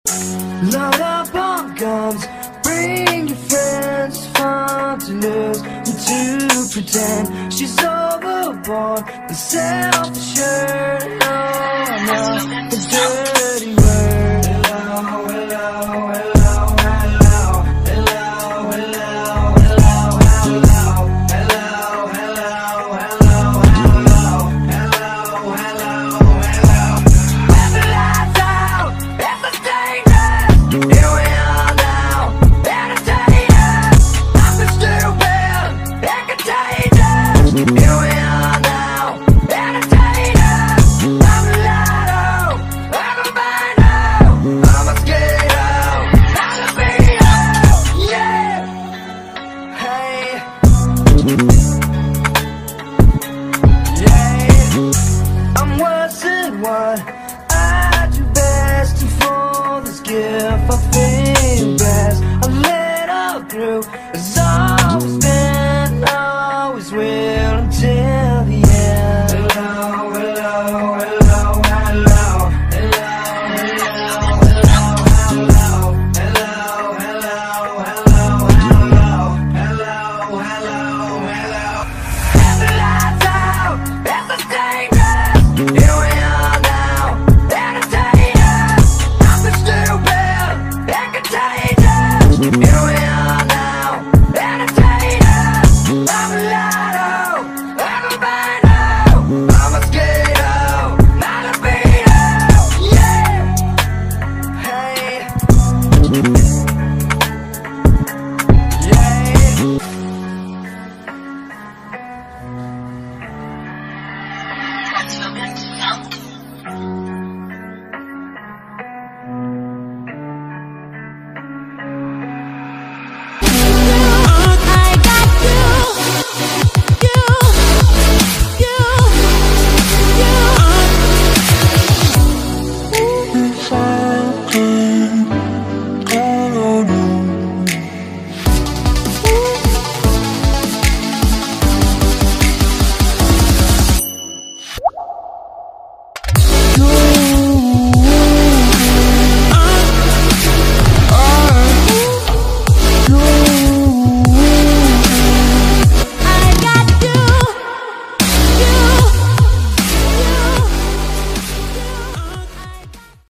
Load up on guns, bring your friends, it's fun to lose and to pretend she's overboard and self-assured. Oh, I'm not a dirty word. Hello, hello, hello, hello, hello, hello, hello, hello, hello, hello, hello, hello, hello, hello, hello. When the lights out, it's a statement. Here we are now, entertainers. I've been stupid and contagious. Here we are now, entertainers. I'm a lotto, I'm a bino, I'm a skater, I'm a beater. Yeah, hey, yeah. I'm worse than what I do best, and for this gift I feel blessed. I let her through